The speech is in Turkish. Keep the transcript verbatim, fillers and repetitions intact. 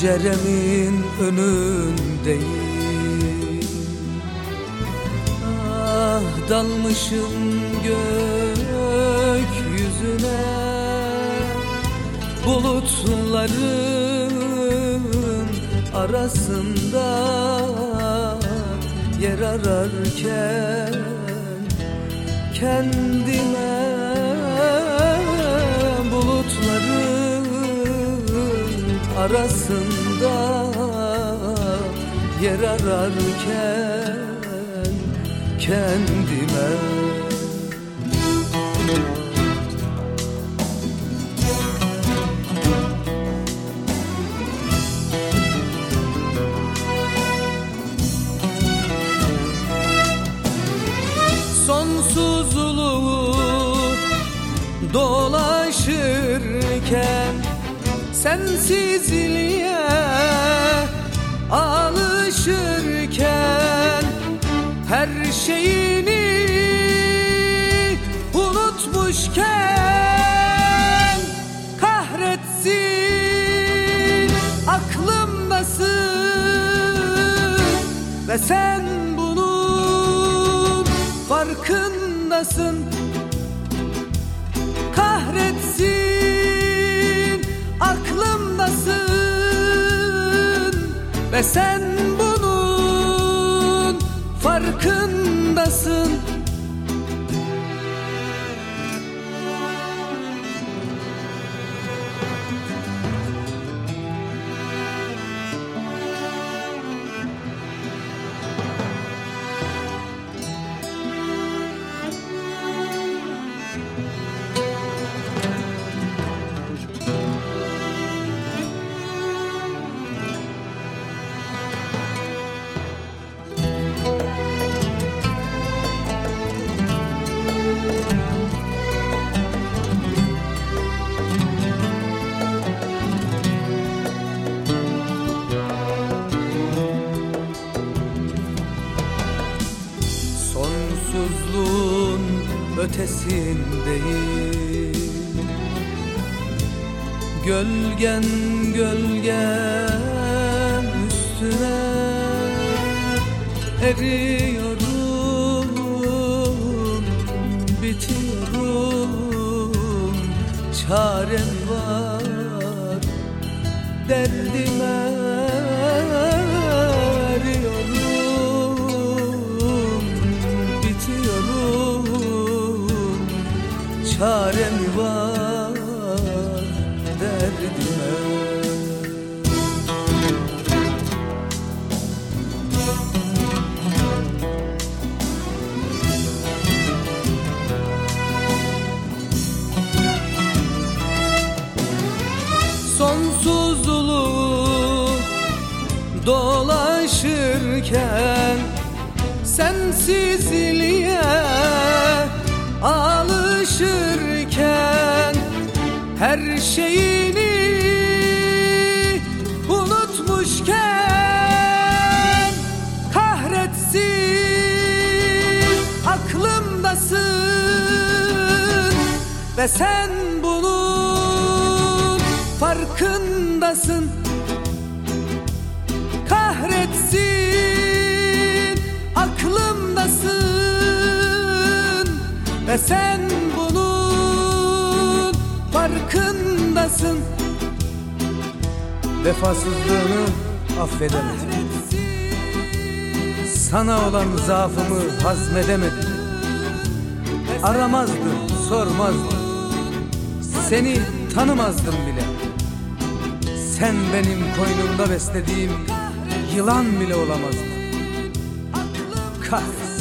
penceremin önündeyim. Ah, dalmışım gökyüzüne, bulutların arasında yer ararken kendime, bulutların arasında yer ararken kendime. Sonsuzluğu dolaşırken, sensizliğe alışırken, her şeyini unutmuşken, kahretsin aklımdasın ve sen bunun farkındasın. Kahretsin aklımdasın ve sen bunun farkındasın. Sonsuzluğun ötesindeyim. Gölgen gölgen üstüne eriyorum, bitiyorum. Çarem var derdime, eriyorum, bitiyorum. Çarem var derdime. Sonsuzluğu dolaşırken, sensizliğe alışırken, her şeyini unutmuşken, kahretsin aklımdasın ve sen bunun farkındasın. Kahretsin aklımdasın ve sen bunun farkındasın. Vefasızlığını affedemedim, sana olan zaafımı hazmedemedim. Aramazdım, sormazdım, seni tanımazdım bile. Sen benim koynumda beslediğim yılan bile olamazdın. Kahretsin.